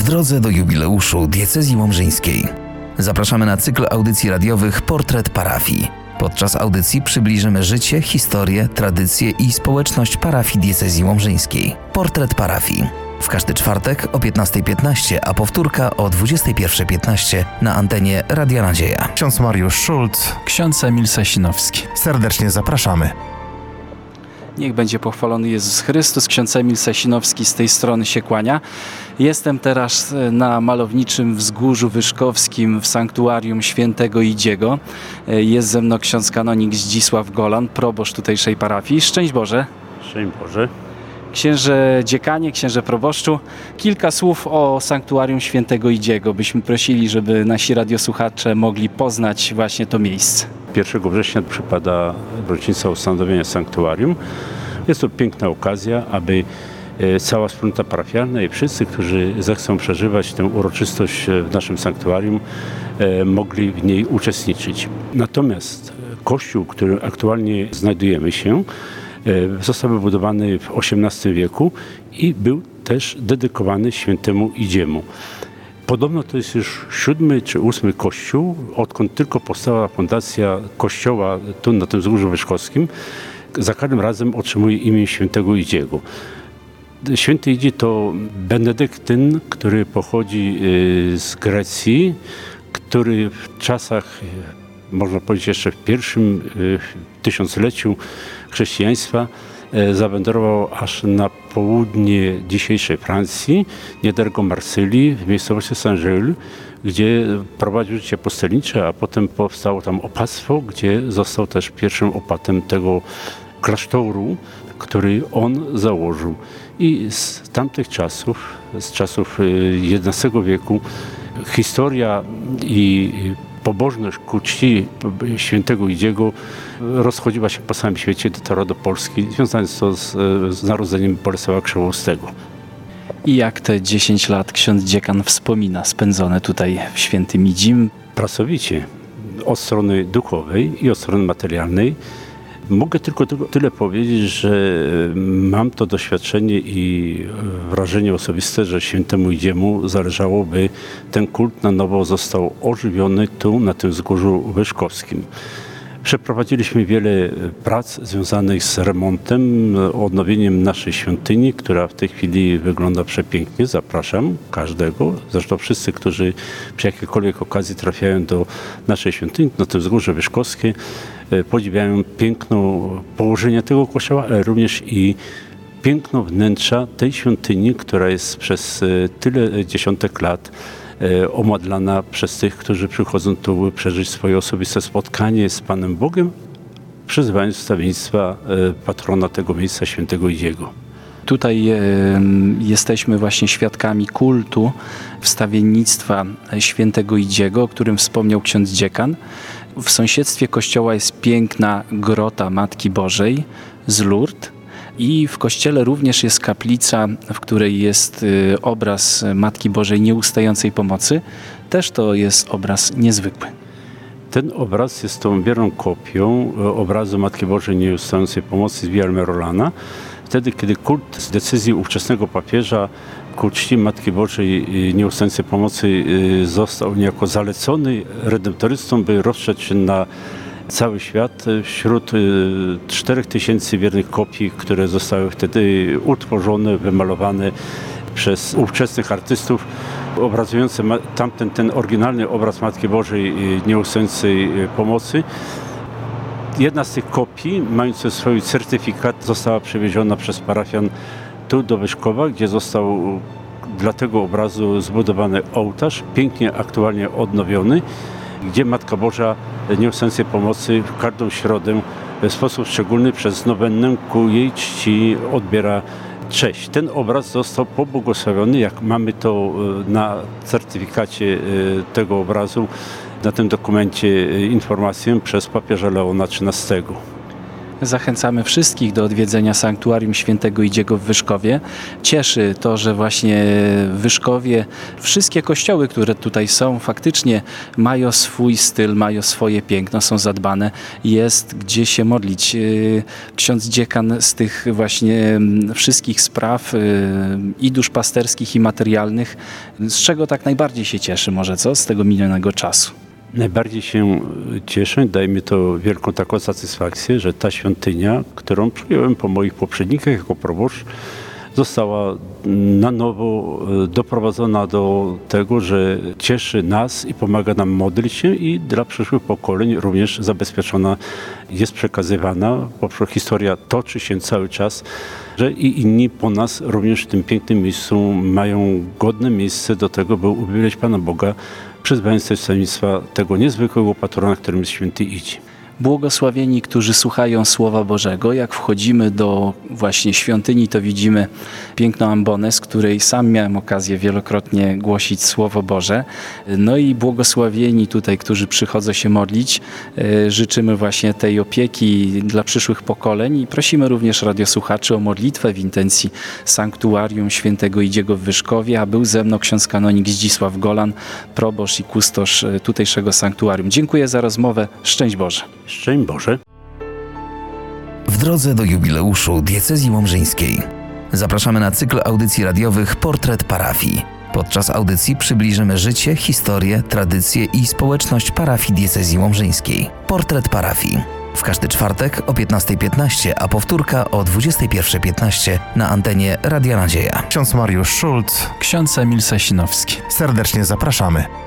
drodze do jubileuszu diecezji łomżyńskiej. Zapraszamy na cykl audycji radiowych Portret Parafii. Podczas audycji przybliżymy życie, historię, tradycje i społeczność parafii diecezji łomżyńskiej. Portret Parafii. W każdy czwartek o 15:15, a powtórka o 21:15 na antenie Radia Nadzieja. Ksiądz Mariusz Szulc, ksiądz Emil Sasinowski. Serdecznie zapraszamy. Niech będzie pochwalony Jezus Chrystus. Ksiądz Emil Sasinowski z tej strony się kłania. Jestem teraz na malowniczym wzgórzu wyszkowskim w sanktuarium świętego Idziego. Jest ze mną ksiądz kanonik Zdzisław Golan, proboszcz tutejszej parafii. Szczęść Boże. Szczęść Boże. Księże dziekanie, księże proboszczu, kilka słów o sanktuarium świętego Idziego. Byśmy prosili, żeby nasi radiosłuchacze mogli poznać właśnie to miejsce. 1 września przypada rocznica ustanowienia sanktuarium. Jest to piękna okazja, aby cała wspólnota parafialna i wszyscy, którzy zechcą przeżywać tę uroczystość w naszym sanktuarium, mogli w niej uczestniczyć. Natomiast kościół, w którym aktualnie znajdujemy się, został wybudowany w XVIII wieku i był też dedykowany świętemu Idziemu. Podobno to jest już 7. czy 8. kościół, odkąd tylko powstała fundacja kościoła tu na tym wzgórzu wyszkowskim. Za każdym razem otrzymuje imię świętego Idziego. Święty Idzie to benedyktyn, który pochodzi z Grecji, który w czasach, można powiedzieć jeszcze w pierwszym tysiącleciu chrześcijaństwa, zawędrował aż na południe dzisiejszej Francji, niedaleko Marsylii, w miejscowości Saint-Gilles, gdzie prowadził życie pustelnicze, a potem powstało tam opactwo, gdzie został też pierwszym opatem tego klasztoru, który on założył. I z tamtych czasów, z czasów XI wieku, historia i pobożność ku czci świętego Idziego rozchodziła się po całym świecie, dotarła do Polski, związane to z narodzeniem Bolesława Krzewoustego. I jak te 10 lat ksiądz dziekan wspomina spędzone tutaj w świętym Idzim? Pracowicie, od strony duchowej i od strony materialnej. Mogę tylko tyle powiedzieć, że mam to doświadczenie i wrażenie osobiste, że świętemu Idziemu zależało, by ten kult na nowo został ożywiony tu, na tym wzgórzu wyszkowskim. Przeprowadziliśmy wiele prac związanych z remontem, odnowieniem naszej świątyni, która w tej chwili wygląda przepięknie. Zapraszam każdego, zresztą wszyscy, którzy przy jakiejkolwiek okazji trafiają do naszej świątyni, na to wzgórze wyszkowskie, podziwiają piękno położenia tego kościoła, ale również i piękno wnętrza tej świątyni, która jest przez tyle dziesiątek lat omodlana przez tych, którzy przychodzą tu, by przeżyć swoje osobiste spotkanie z Panem Bogiem, przyzywając wstawiennictwa patrona tego miejsca, świętego Idziego. Tutaj jesteśmy właśnie świadkami kultu wstawiennictwa świętego Idziego, o którym wspomniał ksiądz dziekan. W sąsiedztwie kościoła jest piękna grota Matki Bożej z Lourdes i w kościele również jest kaplica, w której jest obraz Matki Bożej Nieustającej Pomocy. Też to jest obraz niezwykły. Ten obraz jest tą wierną kopią obrazu Matki Bożej Nieustającej Pomocy z Via Merolana. Wtedy, kiedy kult z decyzji ówczesnego papieża ku czci Matki Bożej Nieustającej Pomocy został niejako zalecony redemptorystom, by rozszedł się na cały świat wśród 4000 wiernych kopii, które zostały wtedy utworzone, wymalowane przez ówczesnych artystów, obrazujące ten oryginalny obraz Matki Bożej Nieustającej Pomocy. Jedna z tych kopii, mając swój certyfikat, została przewieziona przez parafian tu do Wyszkowa, gdzie został dla tego obrazu zbudowany ołtarz, pięknie aktualnie odnowiony, gdzie Matka Boża Nieustającej Pomocy w każdą środę w sposób szczególny przez nowennę ku jej czci odbiera cześć. Ten obraz został pobłogosławiony, jak mamy to na certyfikacie tego obrazu, na tym dokumencie informację przez papieża Leona XIII. Zachęcamy wszystkich do odwiedzenia Sanktuarium Świętego Idziego w Wyszkowie. Cieszy to, że właśnie w Wyszkowie wszystkie kościoły, które tutaj są, faktycznie mają swój styl, mają swoje piękno, są zadbane. Jest gdzie się modlić. Ksiądz dziekan z tych właśnie wszystkich spraw i duszpasterskich, i materialnych, z czego tak najbardziej się cieszy może, co? Z tego minionego czasu. Najbardziej się cieszę, daje mi to wielką taką satysfakcję, że ta świątynia, którą przyjąłem po moich poprzednikach jako proboszcz, została na nowo doprowadzona do tego, że cieszy nas i pomaga nam modlić się i dla przyszłych pokoleń również zabezpieczona jest przekazywana. Historia toczy się cały czas, że i inni po nas również w tym pięknym miejscu mają godne miejsce do tego, by uwielbiać Pana Boga przez błogosławieństwa tego niezwykłego patrona, którym jest święty Idzi. Błogosławieni, którzy słuchają Słowa Bożego. Jak wchodzimy do właśnie świątyni, to widzimy piękną ambonę, z której sam miałem okazję wielokrotnie głosić Słowo Boże. No i błogosławieni tutaj, którzy przychodzą się modlić. Życzymy właśnie tej opieki dla przyszłych pokoleń i prosimy również radiosłuchaczy o modlitwę w intencji Sanktuarium Świętego Idziego w Wyszkowie, a był ze mną ksiądz kanonik Zdzisław Golan, proboszcz i kustosz tutejszego sanktuarium. Dziękuję za rozmowę. Szczęść Boże. Szczęść Boże. W drodze do jubileuszu diecezji łomżyńskiej zapraszamy na cykl audycji radiowych Portret Parafii. Podczas audycji przybliżymy życie, historię, tradycje i społeczność parafii diecezji łomżyńskiej. Portret Parafii. W każdy czwartek o 15:15, a powtórka o 21:15 na antenie Radia Nadzieja. Ksiądz Mariusz Szulc. Ksiądz Emil Sasinowski. Serdecznie zapraszamy.